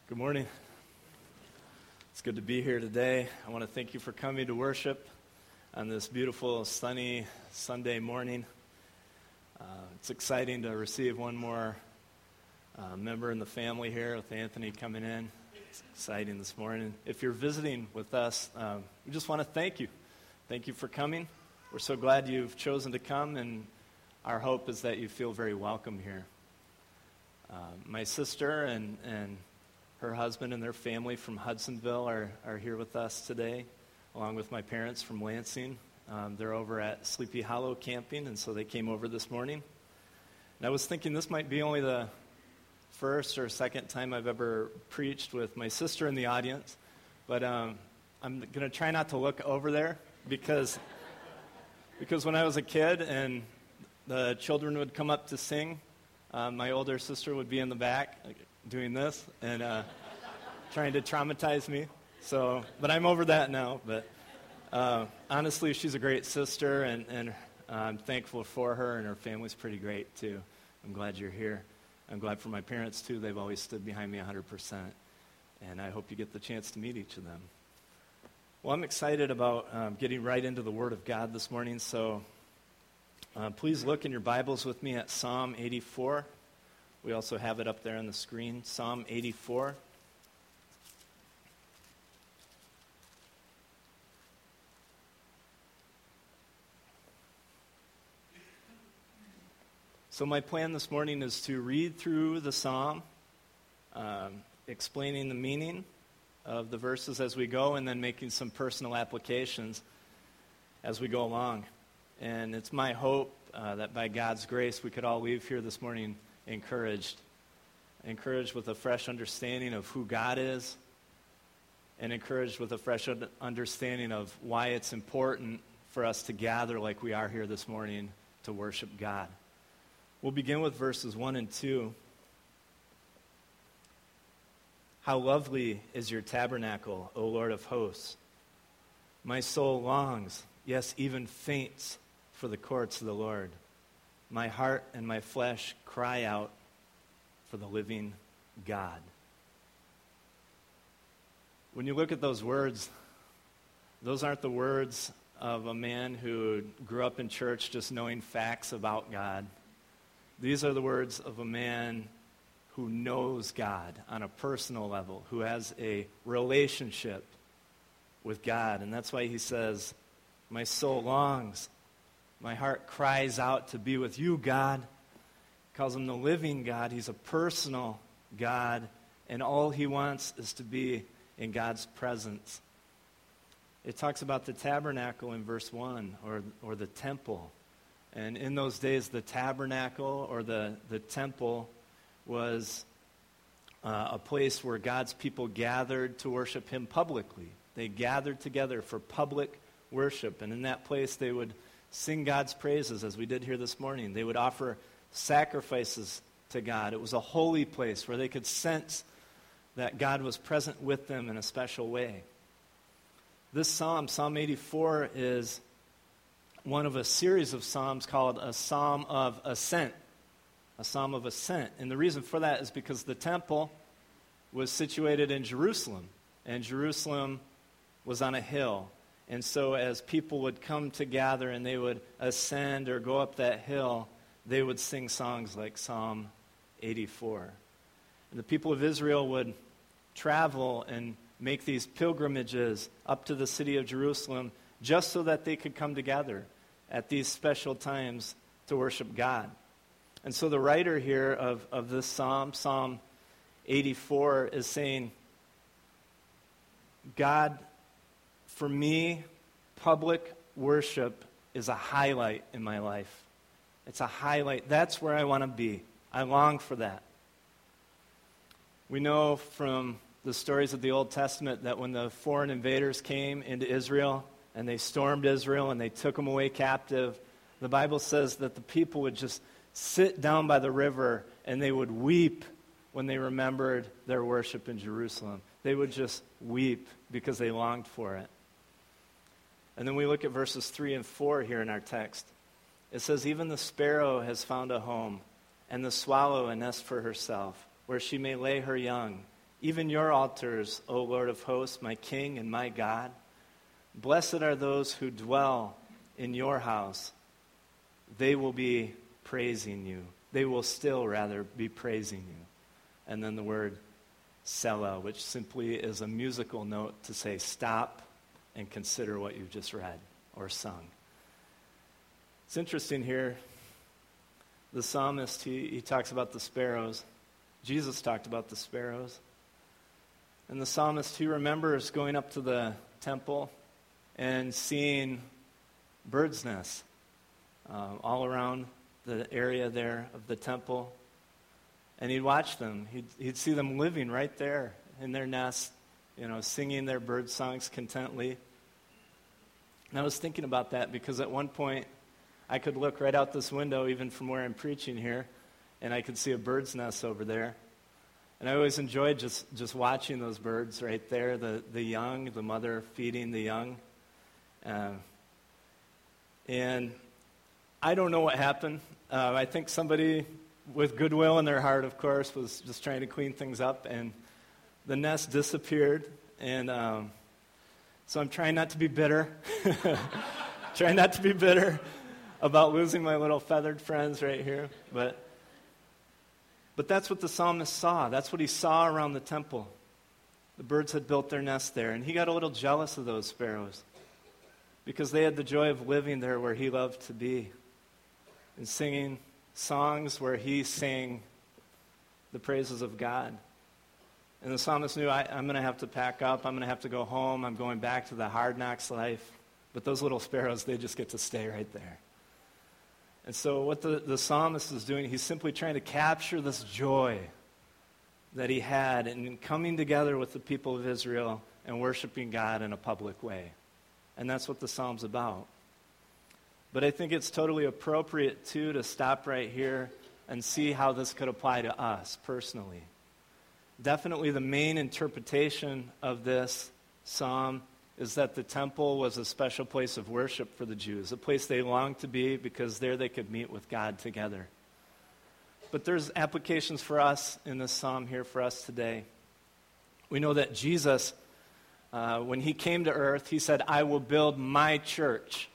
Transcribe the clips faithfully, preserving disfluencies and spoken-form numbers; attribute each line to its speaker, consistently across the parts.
Speaker 1: Good morning. It's good to be here today. I want to thank you for coming to worship on this beautiful, sunny Sunday morning. Uh, it's exciting to receive one more uh, member in the family here with Anthony coming in. It's exciting this morning. If you're visiting with us, uh, we just want to thank you. Thank you for coming. We're so glad you've chosen to come, and our hope is that you feel very welcome here. Uh, my sister and, and her husband and their family from Hudsonville are, are here with us today, along with my parents from Lansing. Um, they're over at Sleepy Hollow camping, and so they came over this morning. And I was thinking this might be only the first or second time I've ever preached with my sister in the audience, but um, I'm going to try not to look over there because, because when I was a kid and the children would come up to sing, uh, my older sister would be in the back doing this and uh, trying to traumatize me. So, but I'm over that now. But uh, honestly, she's a great sister, and, and uh, I'm thankful for her, and her family's pretty great too. I'm glad you're here. I'm glad for my parents too. They've always stood behind me one hundred percent, and I hope you get the chance to meet each of them. Well, I'm excited about um, getting right into the Word of God this morning, so uh, please look in your Bibles with me at Psalm eighty-four. We also have it up there on the screen, Psalm eighty-four. So my plan this morning is to read through the psalm, um, explaining the meaning of the verses as we go, and then making some personal applications as we go along. And it's my hope uh, that by God's grace we could all leave here this morning encouraged, encouraged with a fresh understanding of who God is, and encouraged with a fresh understanding of why it's important for us to gather like we are here this morning to worship God. We'll begin with verses one and two. How lovely is your tabernacle, O Lord of hosts. My soul longs, yes, even faints for the courts of the Lord. My heart and my flesh cry out for the living God. When you look at those words, those aren't the words of a man who grew up in church just knowing facts about God. These are the words of a man who knows God on a personal level, who has a relationship with God. And that's why he says, my soul longs. My heart cries out to be with you, God. He calls him the living God. He's a personal God, and all he wants is to be in God's presence. It talks about the tabernacle in verse one, or, or the temple. And in those days, the tabernacle or the, the temple was uh, a place where God's people gathered to worship him publicly. They gathered together for public worship, and in that place they would sing God's praises, as we did here this morning. They would offer sacrifices to God. It was a holy place where they could sense that God was present with them in a special way. This psalm, Psalm eighty-four, is one of a series of psalms called a Psalm of Ascent. A Psalm of Ascent. And the reason for that is because the temple was situated in Jerusalem, and Jerusalem was on a hill. And so as people would come to gather and they would ascend or go up that hill, they would sing songs like Psalm eighty-four. And the people of Israel would travel and make these pilgrimages up to the city of Jerusalem just so that they could come together at these special times to worship God. And so the writer here of, of this psalm, Psalm eighty-four, is saying, God, for me, public worship is a highlight in my life. It's a highlight. That's where I want to be. I long for that. We know from the stories of the Old Testament that when the foreign invaders came into Israel and they stormed Israel and they took them away captive, the Bible says that the people would just sit down by the river and they would weep when they remembered their worship in Jerusalem. They would just weep because they longed for it. And then we look at verses three and four here in our text. It says, even the sparrow has found a home, and the swallow a nest for herself, where she may lay her young, even your altars, O Lord of hosts, my King and my God. Blessed are those who dwell in your house. They will be praising you. They will still, rather, be praising you. And then the word Selah, which simply is a musical note to say stop and consider what you've just read or sung. It's interesting here. The psalmist, he, he talks about the sparrows. Jesus talked about the sparrows. And the psalmist, he remembers going up to the temple and seeing birds' nests uh, all around the area there of the temple. And he'd watch them. He'd, he'd see them living right there in their nests, you know, singing their bird songs contently. And I was thinking about that because at one point I could look right out this window, even from where I'm preaching here, and I could see a bird's nest over there. And I always enjoyed just, just watching those birds right there, the, the young, the mother feeding the young. Uh, and I don't know what happened. Uh, I think somebody with goodwill in their heart, of course, was just trying to clean things up, and the nest disappeared. And um, so I'm trying not to be bitter. trying not to be bitter about losing my little feathered friends right here. But But that's what the psalmist saw. That's what he saw around the temple. The birds had built their nest there, and he got a little jealous of those sparrows because they had the joy of living there where he loved to be and singing songs where he sang the praises of God. And the psalmist knew, I, I'm going to have to pack up. I'm going to have to go home. I'm going back to the hard knocks life. But those little sparrows, they just get to stay right there. And so what the, the psalmist is doing, he's simply trying to capture this joy that he had in coming together with the people of Israel and worshiping God in a public way. And that's what the psalm's about. But I think it's totally appropriate, too, to stop right here and see how this could apply to us personally. Definitely the main interpretation of this psalm is that the temple was a special place of worship for the Jews, a place they longed to be because there they could meet with God together. But there's applications for us in this psalm here for us today. We know that Jesus, uh, when he came to earth, he said, I will build my church.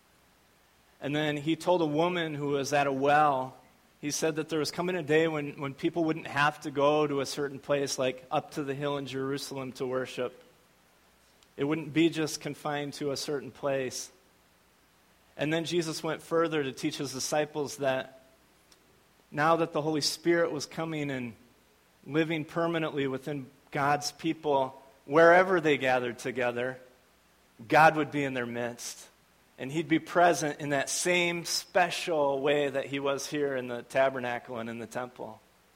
Speaker 1: And then he told a woman who was at a well, he said that there was coming a day when, when people wouldn't have to go to a certain place, like up to the hill in Jerusalem to worship. It wouldn't be just confined to a certain place. And then Jesus went further to teach his disciples that now that the Holy Spirit was coming and living permanently within God's people, wherever they gathered together, God would be in their midst. And he'd be present in that same special way that he was here in the tabernacle and in the temple.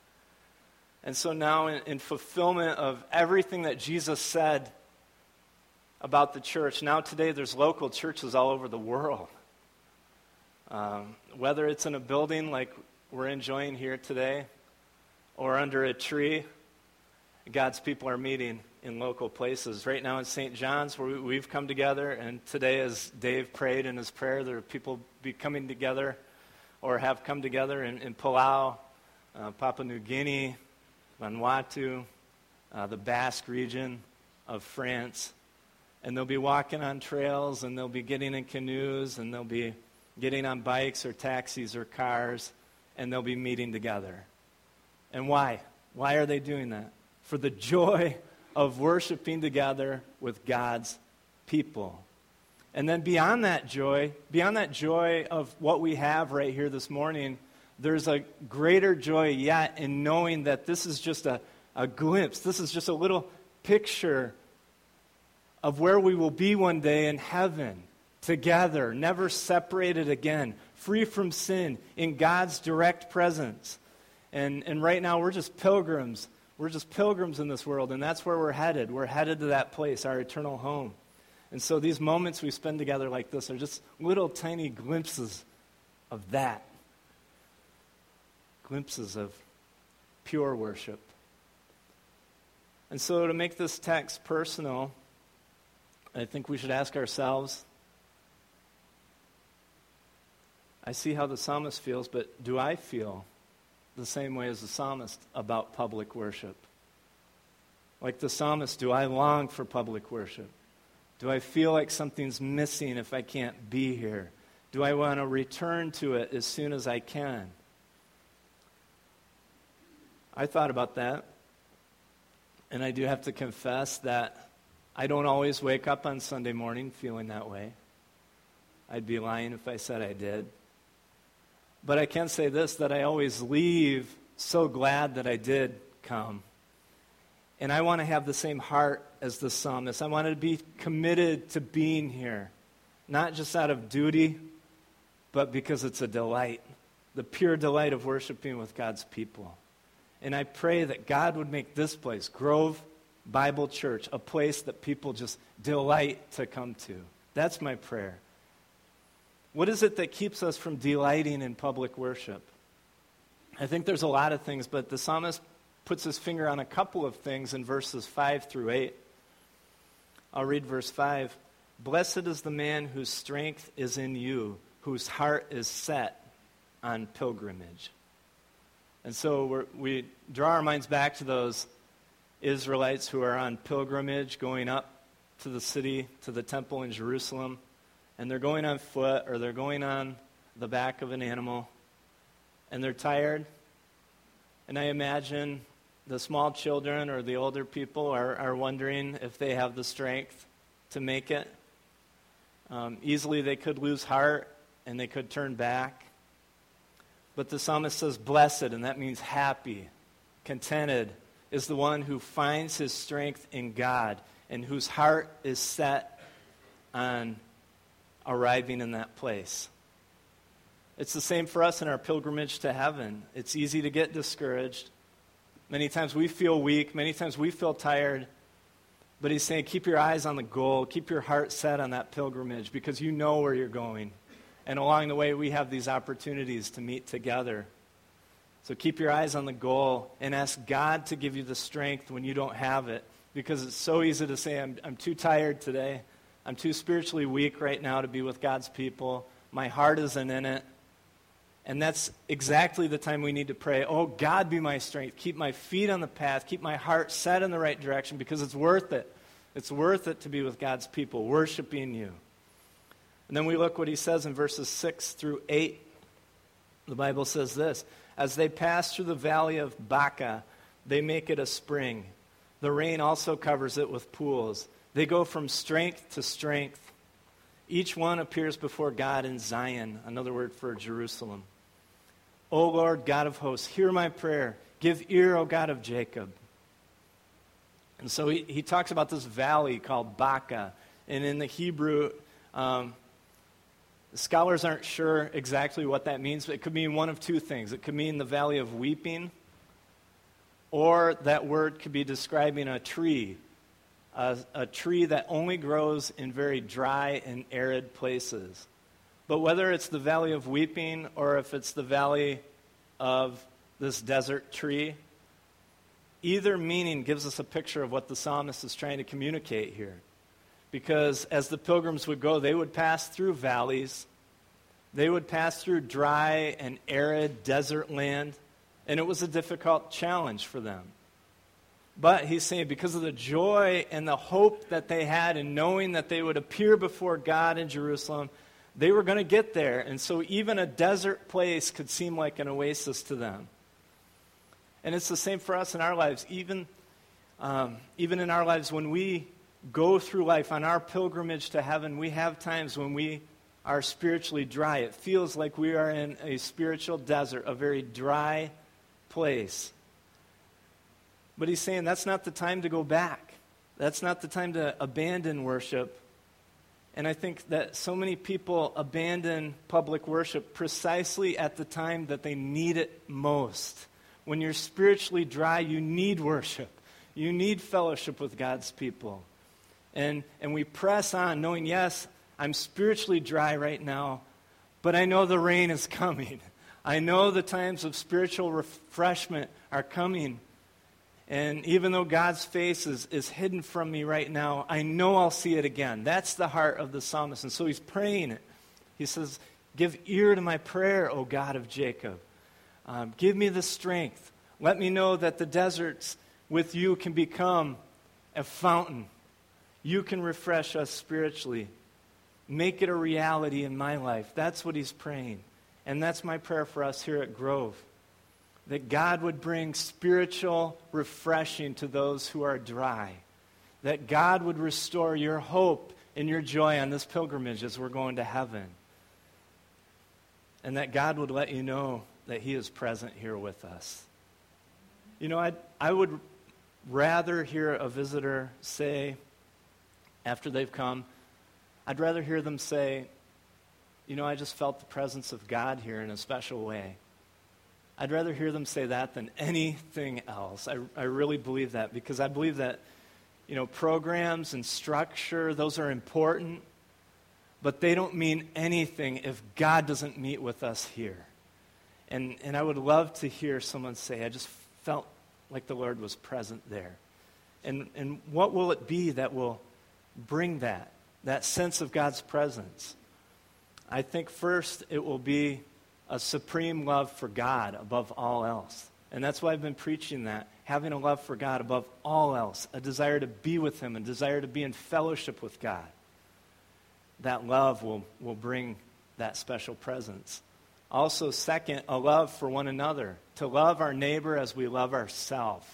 Speaker 1: And so now in, in fulfillment of everything that Jesus said about the church, now today there's local churches all over the world. Um, whether it's in a building like we're enjoying here today or under a tree, God's people are meeting in local places. Right now in Saint John's, where we've come together, and today as Dave prayed in his prayer, there are people be coming together or have come together in, in Palau, uh, Papua New Guinea, Vanuatu, uh, the Basque region of France. And they'll be walking on trails, and they'll be getting in canoes, and they'll be getting on bikes or taxis or cars, and they'll be meeting together. And why? Why are they doing that? For the joy of worshiping together with God's people. And then beyond that joy, beyond that joy of what we have right here this morning, there's a greater joy yet in knowing that this is just a, a glimpse. This is just a little picture of where we will be one day in heaven, together, never separated again, free from sin, in God's direct presence. And, and right now we're just pilgrims. We're just pilgrims in this world, and that's where we're headed. We're headed to that place, our eternal home. And so these moments we spend together like this are just little tiny glimpses of that. Glimpses of pure worship. And so to make this text personal, I think we should ask ourselves, I see how the psalmist feels, but do I feel the same way as the psalmist about public worship? Like the psalmist, do I long for public worship? Do I feel like something's missing if I can't be here? Do I want to return to it as soon as I can? I thought about that, and I do have to confess that I don't always wake up on Sunday morning feeling that way. I'd be lying if I said I did. But I can say this, that I always leave so glad that I did come. And I want to have the same heart as the psalmist. I want to be committed to being here, not just out of duty, but because it's a delight, the pure delight of worshiping with God's people. And I pray that God would make this place, Grove Bible Church, a place that people just delight to come to. That's my prayer. What is it that keeps us from delighting in public worship? I think there's a lot of things, but the psalmist puts his finger on a couple of things in verses five through eight. I'll read verse five. Blessed is the man whose strength is in you, whose heart is set on pilgrimage. And so we're, we draw our minds back to those Israelites who are on pilgrimage going up to the city, to the temple in Jerusalem. And they're going on foot, or they're going on the back of an animal. And they're tired. And I imagine the small children or the older people are, are wondering if they have the strength to make it. Um, easily they could lose heart and they could turn back. But the psalmist says, blessed, and that means happy, contented, is the one who finds his strength in God and whose heart is set on arriving in that place. It's the same for us in our pilgrimage to heaven. It's easy to get discouraged. Many times we feel weak. Many times we feel tired. But he's saying, keep your eyes on the goal. Keep your heart set on that pilgrimage because you know where you're going. And along the way, we have these opportunities to meet together. So keep your eyes on the goal and ask God to give you the strength when you don't have it. Because it's so easy to say, I'm, I'm too tired today. I'm too spiritually weak right now to be with God's people. My heart isn't in it. And that's exactly the time we need to pray, oh, God, be my strength. Keep my feet on the path. Keep my heart set in the right direction because it's worth it. It's worth it to be with God's people, worshiping you. And then we look what he says in verses six through eight. The Bible says this, as they pass through the valley of Baca, they make it a spring. The rain also covers it with pools. They go from strength to strength. Each one appears before God in Zion, another word for Jerusalem. O Lord, God of hosts, hear my prayer. Give ear, O God of Jacob. And so he, he talks about this valley called Baca. And in the Hebrew, um, scholars aren't sure exactly what that means, but it could mean one of two things. It could mean the valley of weeping, or that word could be describing a tree, a, a tree that only grows in very dry and arid places. But whether it's the valley of weeping or if it's the valley of this desert tree, either meaning gives us a picture of what the psalmist is trying to communicate here. Because as the pilgrims would go, they would pass through valleys. They would pass through dry and arid desert land, and it was a difficult challenge for them. But he's saying because of the joy and the hope that they had in knowing that they would appear before God in Jerusalem, they were going to get there. And so even a desert place could seem like an oasis to them. And it's the same for us in our lives. Even, um, even in our lives, when we go through life on our pilgrimage to heaven, we have times when we are spiritually dry. It feels like we are in a spiritual desert, a very dry place. But he's saying that's not the time to go back. That's not the time to abandon worship. And I think that so many people abandon public worship precisely at the time that they need it most. When you're spiritually dry, you need worship. You need fellowship with God's people. And, and we press on knowing, yes, I'm spiritually dry right now, but I know the rain is coming. I know the times of spiritual refreshment are coming. And even though God's face is, is hidden from me right now, I know I'll see it again. That's the heart of the psalmist. And so he's praying it. He says, give ear to my prayer, O God of Jacob. Um, give me the strength. Let me know that the deserts with you can become a fountain. You can refresh us spiritually. Make it a reality in my life. That's what he's praying. And that's my prayer for us here at Grove. That God would bring spiritual refreshing to those who are dry. That God would restore your hope and your joy on this pilgrimage as we're going to heaven. And that God would let you know that he is present here with us. You know, I I would rather hear a visitor say, after they've come, I'd rather hear them say, you know, I just felt the presence of God here in a special way. I'd rather hear them say that than anything else. I, I really believe that, because I believe that, you know, programs and structure, those are important, but they don't mean anything if God doesn't meet with us here. And and I would love to hear someone say, I just felt like the Lord was present there. And and what will it be that will bring that, that sense of God's presence? I think first it will be a supreme love for God above all else. And that's why I've been preaching that, having a love for God above all else, a desire to be with him, a desire to be in fellowship with God. That love will, will bring that special presence. Also, second, a love for one another, to love our neighbor as we love ourselves.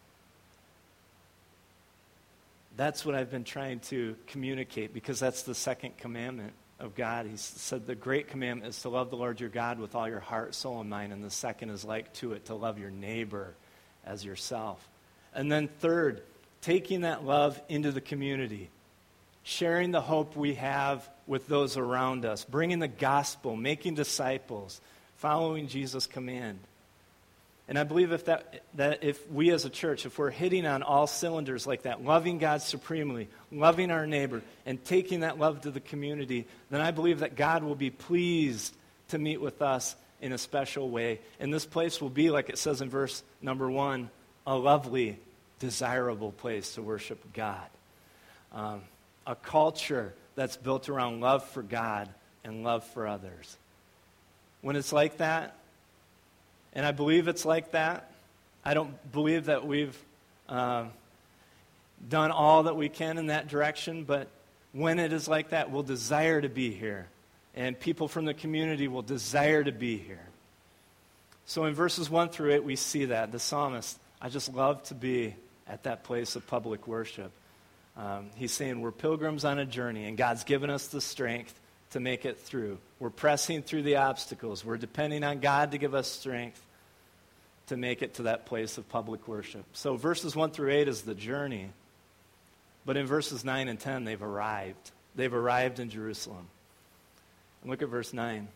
Speaker 1: That's what I've been trying to communicate, because that's the second commandment of God. He said the great commandment is to love the Lord your God with all your heart, soul, and mind. And the second is like to it, to love your neighbor as yourself. And then third, taking that love into the community, sharing the hope we have with those around us, bringing the gospel, making disciples, following Jesus' command. And I believe if that, that if we as a church, if we're hitting on all cylinders like that, loving God supremely, loving our neighbor, and taking that love to the community, then I believe that God will be pleased to meet with us in a special way. And this place will be, like it says in verse number one, a lovely, desirable place to worship God. Um, a culture that's built around love for God and love for others. When it's like that, and I believe it's like that, I don't believe that we've uh, done all that we can in that direction, but when it is like that, we'll desire to be here. And people from the community will desire to be here. So in verses one through eight, we see that. The psalmist, I just love to be at that place of public worship. Um, he's saying we're pilgrims on a journey, and God's given us the strength to make it through. We're pressing through the obstacles. We're depending on God to give us strength to make it to that place of public worship. So verses one through eight is the journey. But in verses nine and ten, they've arrived. They've arrived in Jerusalem. And look at verse nine.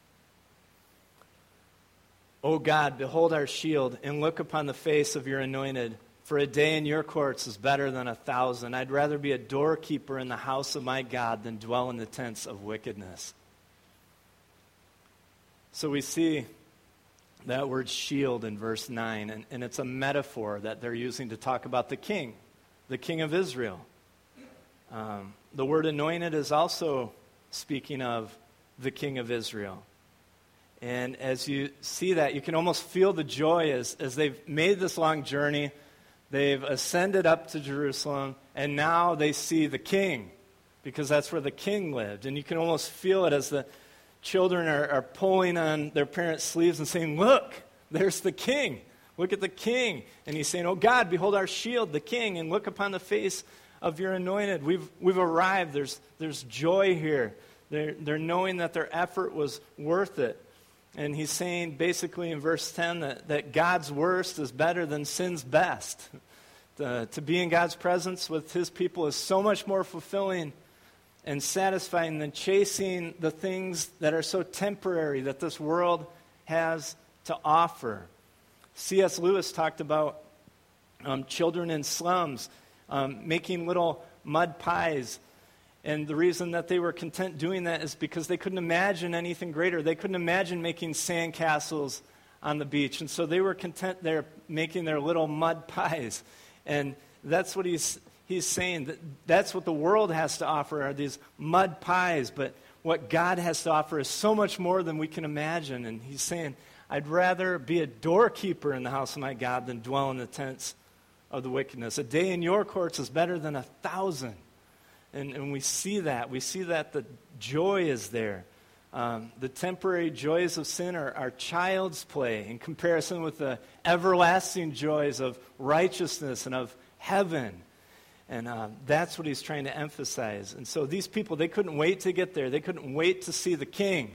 Speaker 1: O God, behold our shield, and look upon the face of your anointed. For a day in your courts is better than a thousand. I'd rather be a doorkeeper in the house of my God than dwell in the tents of wickedness. So we see that word shield in verse nine, and, and it's a metaphor that they're using to talk about the king, the king of Israel. Um, the word anointed is also speaking of the king of Israel. And as you see that, you can almost feel the joy as, as they've made this long journey. They've ascended up to Jerusalem, and now they see the king, because that's where the king lived. And you can almost feel it as the children are, are pulling on their parents' sleeves and saying, look, there's the king. Look at the king. And he's saying, oh God, behold our shield, the king, and look upon the face of your anointed. We've we've arrived. There's there's joy here. They're, they're knowing that their effort was worth it. And he's saying basically in verse ten that, that God's worst is better than sin's best. To, to be in God's presence with his people is so much more fulfilling and satisfying than chasing the things that are so temporary that this world has to offer. C S Lewis talked about um, children in slums um, making little mud pies. And the reason that they were content doing that is because they couldn't imagine anything greater. They couldn't imagine making sandcastles on the beach. And so they were content there making their little mud pies. And that's what he's he's saying. That that's what the world has to offer, are these mud pies. But what God has to offer is so much more than we can imagine. And he's saying, I'd rather be a doorkeeper in the house of my God than dwell in the tents of the wickedness. A day in your courts is better than a thousand. And, and we see that. We see that the joy is there. Um, the temporary joys of sin are, are child's play in comparison with the everlasting joys of righteousness and of heaven. And uh, that's what he's trying to emphasize. And so these people, they couldn't wait to get there. They couldn't wait to see the king.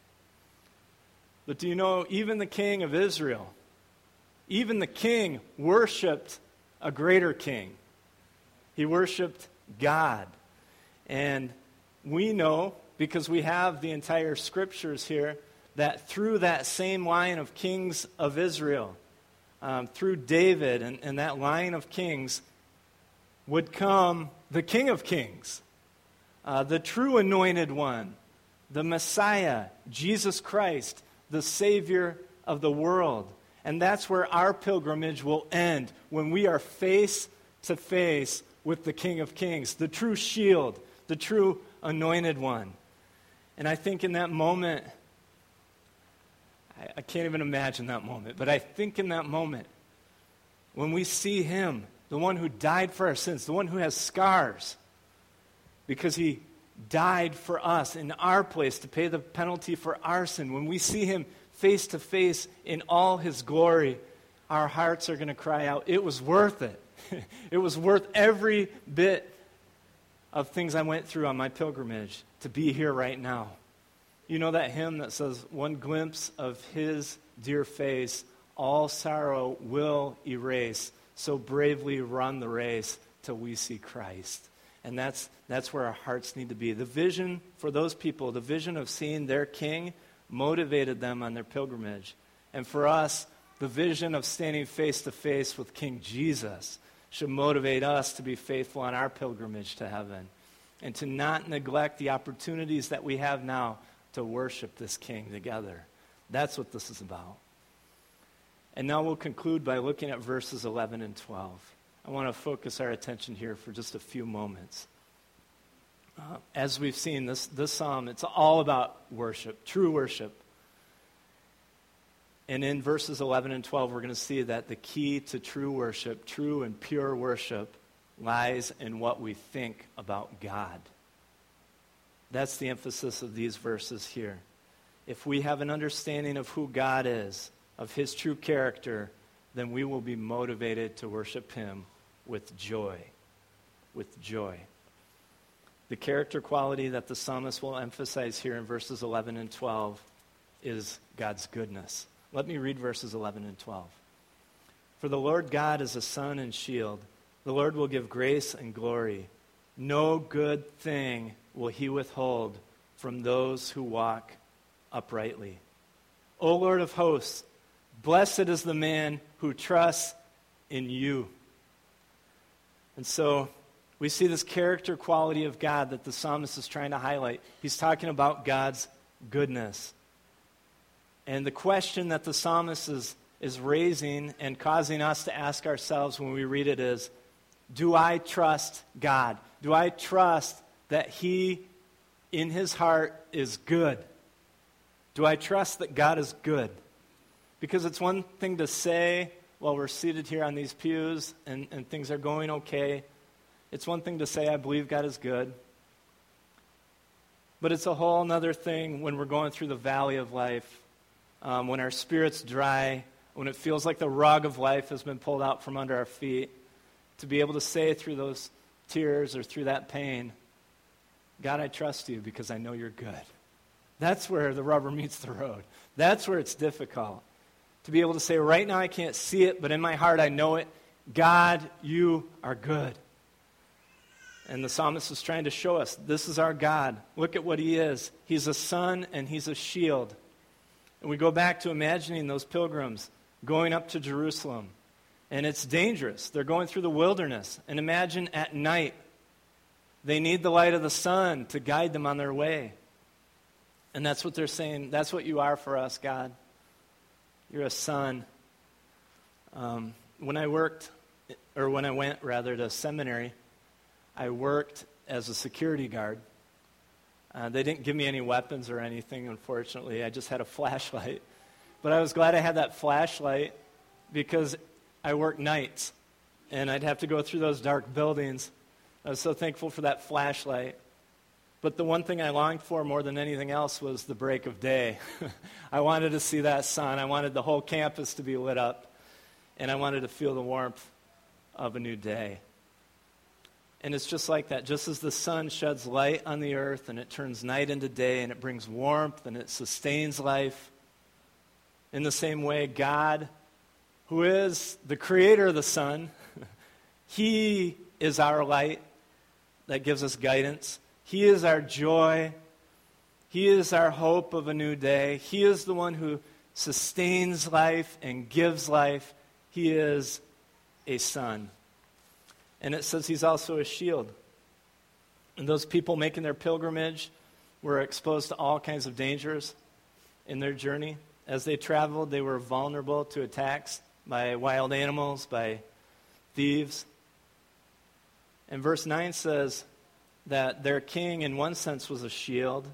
Speaker 1: But do you know, even the king of Israel, even the king worshiped a greater king. He worshiped God. And we know, because we have the entire scriptures here, that through that same line of kings of Israel, um, through David and, and that line of kings, would come the King of Kings, uh, the true anointed one, the Messiah, Jesus Christ, the Savior of the world. And that's where our pilgrimage will end, when we are face to face with the King of Kings, the true shield, the true anointed one. And I think in that moment, I, I can't even imagine that moment, but I think in that moment, when we see him, the one who died for our sins, the one who has scars, because he died for us in our place to pay the penalty for our sin. When we see him face to face in all his glory, our hearts are going to cry out, it was worth it. It was worth every bit of things I went through on my pilgrimage to be here right now. You know that hymn that says, one glimpse of his dear face, all sorrow will erase. So bravely run the race till we see Christ. And that's that's where our hearts need to be. The vision for those people, the vision of seeing their king, motivated them on their pilgrimage. And for us, the vision of standing face to face with King Jesus should motivate us to be faithful on our pilgrimage to heaven and to not neglect the opportunities that we have now to worship this king together. That's what this is about. And now we'll conclude by looking at verses eleven and twelve. I want to focus our attention here for just a few moments. Uh, as we've seen, this, this psalm, it's all about worship, true worship. And in verses eleven and twelve, we're going to see that the key to true worship, true and pure worship, lies in what we think about God. That's the emphasis of these verses here. If we have an understanding of who God is, of his true character, then we will be motivated to worship him with joy. With joy. The character quality that the psalmist will emphasize here in verses eleven and twelve is God's goodness. Let me read verses eleven and twelve. For the Lord God is a sun and shield. The Lord will give grace and glory. No good thing will he withhold from those who walk uprightly. O Lord of hosts, blessed is the man who trusts in you. And so we see this character quality of God that the psalmist is trying to highlight. He's talking about God's goodness. And the question that the psalmist is, is raising and causing us to ask ourselves when we read it is, do I trust God? Do I trust that he, in his heart, is good? Do I trust that God is good? Because it's one thing to say while we're seated here on these pews and, and things are going okay. It's one thing to say, I believe God is good. But it's a whole other thing when we're going through the valley of life, um, when our spirit's dry, when it feels like the rug of life has been pulled out from under our feet, to be able to say through those tears or through that pain, God, I trust you because I know you're good. That's where the rubber meets the road. That's where it's difficult. To be able to say, right now I can't see it, but in my heart I know it. God, you are good. And the psalmist is trying to show us, this is our God. Look at what he is. He's a sun and he's a shield. And we go back to imagining those pilgrims going up to Jerusalem. And it's dangerous. They're going through the wilderness. And imagine at night, they need the light of the sun to guide them on their way. And that's what they're saying. That's what you are for us, God. You're a sun. Um, when I worked, or when I went, rather, to seminary, I worked as a security guard. Uh, they didn't give me any weapons or anything, unfortunately. I just had a flashlight. But I was glad I had that flashlight because I worked nights. and I'd have to go through those dark buildings. I was so thankful for that flashlight. But the one thing I longed for more than anything else was the break of day. I wanted to see that sun. I wanted the whole campus to be lit up, and I wanted to feel the warmth of a new day. And it's just like that. Just as the sun sheds light on the earth and it turns night into day and it brings warmth and it sustains life, in the same way, God, who is the creator of the sun, he is our light that gives us guidance. He is our joy. He is our hope of a new day. He is the one who sustains life and gives life. He is a sun. And it says he's also a shield. And those people making their pilgrimage were exposed to all kinds of dangers in their journey. As they traveled, they were vulnerable to attacks by wild animals, by thieves. And verse nine says that their king, in one sense, was a shield.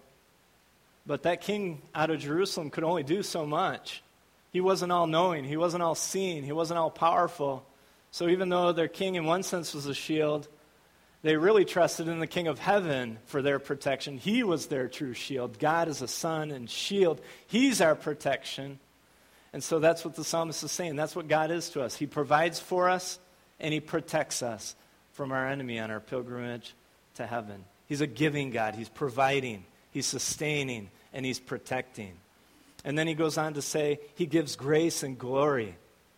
Speaker 1: But that king out of Jerusalem could only do so much. He wasn't all-knowing. He wasn't all-seeing. He wasn't all-powerful. So even though their king, in one sense, was a shield, they really trusted in the King of Heaven for their protection. He was their true shield. God is a sun and shield. He's our protection. And so that's what the psalmist is saying. That's what God is to us. He provides for us, and he protects us from our enemy on our pilgrimage to heaven. He's a giving God. He's providing. He's sustaining, and he's protecting. And then he goes on to say he gives grace and glory.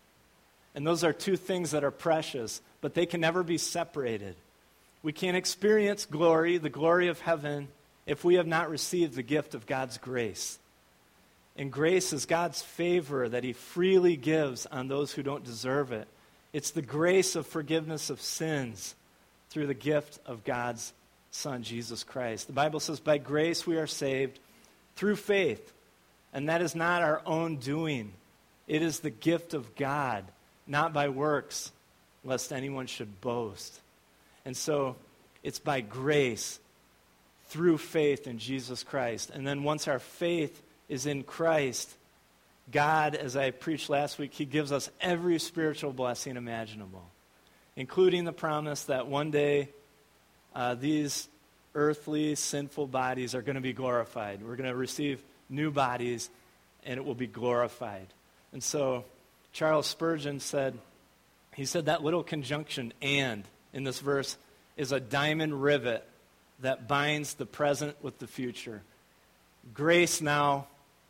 Speaker 1: And those are two things that are precious, but they can never be separated. We can't experience glory, the glory of heaven, if we have not received the gift of God's grace. And grace is God's favor that he freely gives on those who don't deserve it. It's the grace of forgiveness of sins through the gift of God's Son, Jesus Christ. The Bible says, by grace we are saved through faith. And that is not our own doing. It is the gift of God, not by works, lest anyone should boast. And so it's by grace through faith in Jesus Christ. And then once our faith is in Christ, God, as I preached last week, he gives us every spiritual blessing imaginable, including the promise that one day uh, these earthly, sinful bodies are going to be glorified. We're going to receive new bodies, and it will be glorified. And so Charles Spurgeon said, he said that little conjunction, and, in this verse, is a diamond rivet that binds the present with the future. Grace now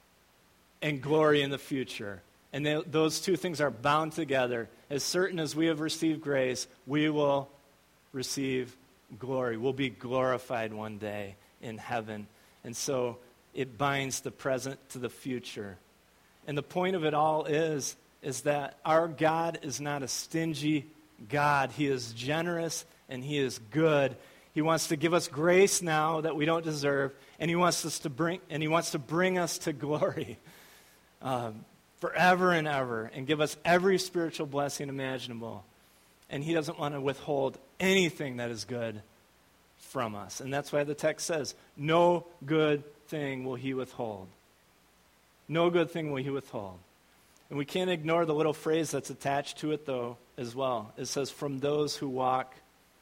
Speaker 1: and glory in the future. And they, those two things are bound together. As certain as we have received grace, we will receive glory. We'll be glorified one day in heaven. And so it binds the present to the future. And the point of it all is, is that our God is not a stingy God. He is generous and he is good. He wants to give us grace now that we don't deserve, and he wants us to bring and he wants to bring us to glory um, forever and ever, and give us every spiritual blessing imaginable. And he doesn't want to withhold anything that is good from us. And that's why the text says, no good thing will he withhold. No good thing will he withhold. And we can't ignore the little phrase that's attached to it, though, as well. It says, from those who walk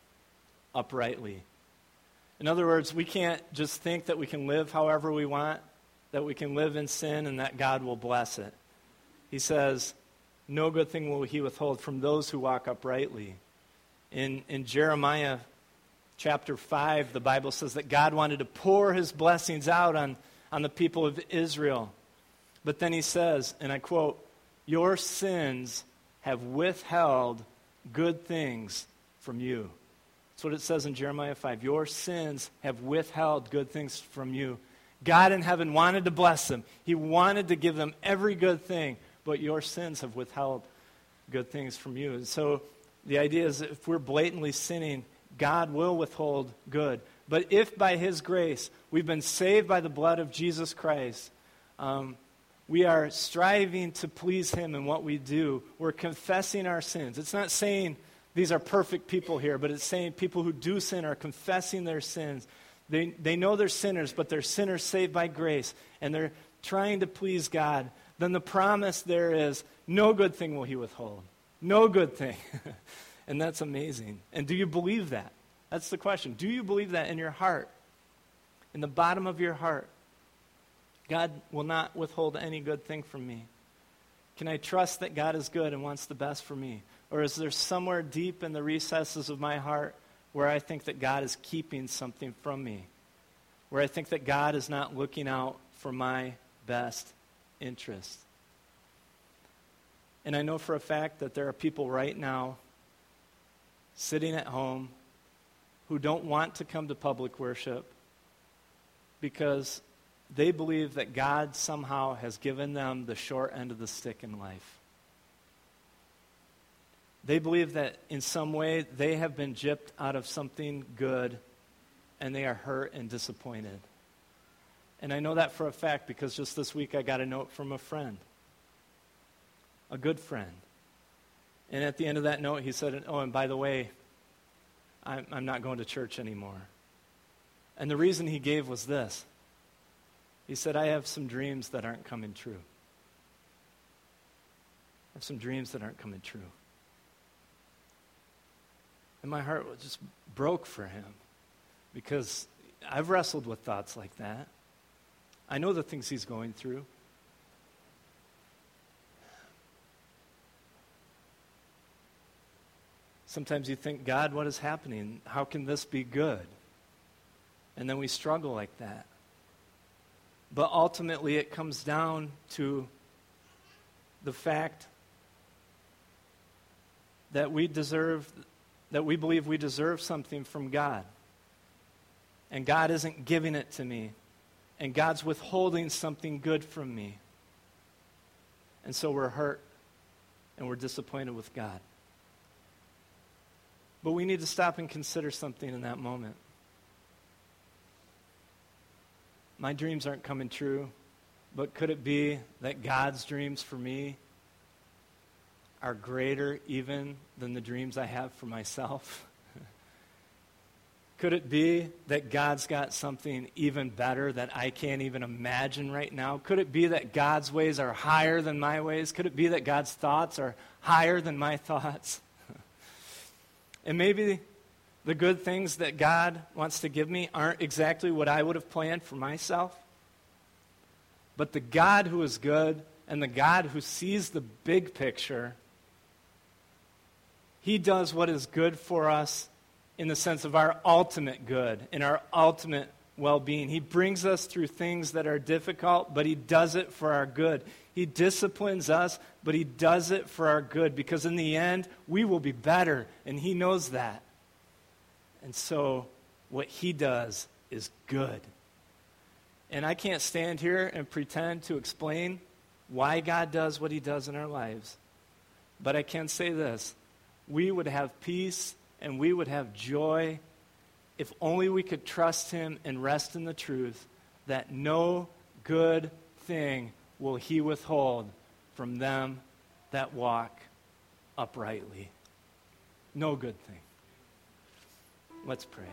Speaker 1: uprightly. In other words, we can't just think that we can live however we want, that we can live in sin and that God will bless it. He says, no good thing will he withhold from those who walk uprightly. In, in Jeremiah chapter five, the Bible says that God wanted to pour his blessings out on, on the people of Israel. But then he says, and I quote, your sins have withheld good things from you. That's what it says in Jeremiah five. Your sins have withheld good things from you. God in heaven wanted to bless them. He wanted to give them every good thing, but your sins have withheld good things from you. And so the idea is that if we're blatantly sinning, God will withhold good. But if by his grace we've been saved by the blood of Jesus Christ, um, we are striving to please him in what we do. We're confessing our sins. It's not saying these are perfect people here, but it's saying people who do sin are confessing their sins. They, they know they're sinners, but they're sinners saved by grace, and they're trying to please God. Then the promise there is, no good thing will he withhold. No good thing. And that's amazing. And do you believe that? That's the question. Do you believe that in your heart? In the bottom of your heart? God will not withhold any good thing from me. Can I trust that God is good and wants the best for me? Or is there somewhere deep in the recesses of my heart where I think that God is keeping something from me? Where I think that God is not looking out for my best interest? And I know for a fact that there are people right now sitting at home who don't want to come to public worship because they believe that God somehow has given them the short end of the stick in life. They believe that in some way they have been gypped out of something good and they are hurt and disappointed. And I know that for a fact because just this week I got a note from a friend, a good friend. And at the end of that note he said, oh, and by the way, I'm, I'm not going to church anymore. And the reason he gave was this. He said, I have some dreams that aren't coming true. I have some dreams that aren't coming true. And my heart was just broke for him because I've wrestled with thoughts like that. I know the things he's going through. Sometimes you think, God, what is happening? How can this be good? And then we struggle like that. But ultimately it comes down to the fact that we deserve, that we believe we deserve something from God. And God isn't giving it to me. And God's withholding something good from me. And so we're hurt and we're disappointed with God. But we need to stop and consider something in that moment. My dreams aren't coming true, but could it be that God's dreams for me are greater even than the dreams I have for myself? Could it be that God's got something even better that I can't even imagine right now? Could it be that God's ways are higher than my ways? Could it be that God's thoughts are higher than my thoughts? And maybe the good things that God wants to give me aren't exactly what I would have planned for myself. But the God who is good and the God who sees the big picture, He does what is good for us in the sense of our ultimate good and our ultimate well-being. He brings us through things that are difficult, but He does it for our good. He disciplines us, but He does it for our good because in the end, we will be better, and He knows that. And so what He does is good. And I can't stand here and pretend to explain why God does what He does in our lives. But I can say this. We would have peace and we would have joy if only we could trust Him and rest in the truth that no good thing will He withhold from them that walk uprightly. No good thing. Let's pray.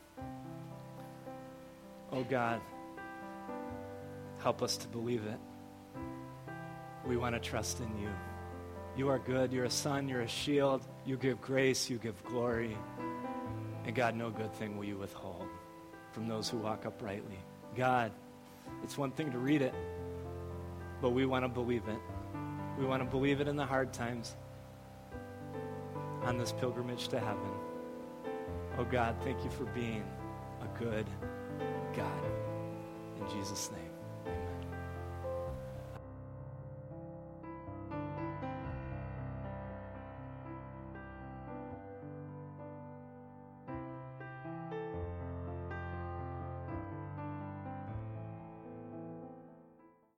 Speaker 1: Oh God, help us to believe it. We want to trust in You. You are good. You're a sun. You're a shield. You give grace. You give glory. And God, no good thing will You withhold from those who walk uprightly. God, it's one thing to read it, but we want to believe it. We want to believe it in the hard times on this pilgrimage to heaven. Oh God, thank You for being a good God. In Jesus' name.